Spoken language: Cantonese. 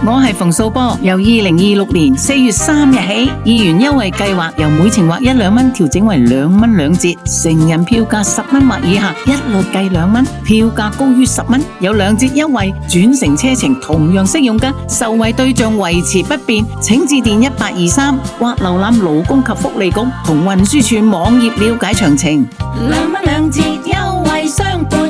我係馮素波。由2026年4月3日起，議員優惠計劃由每程劃1、2蚊調整為2蚊2折，成人票價10蚊或以下，一律計2蚊；票價高於10蚊，有2折優惠。轉乘車程同樣適用㗎，受惠對象維持不變。請致電1823或瀏覽勞工及福利局同運輸署網頁了解詳情。2蚊2折優惠相伴。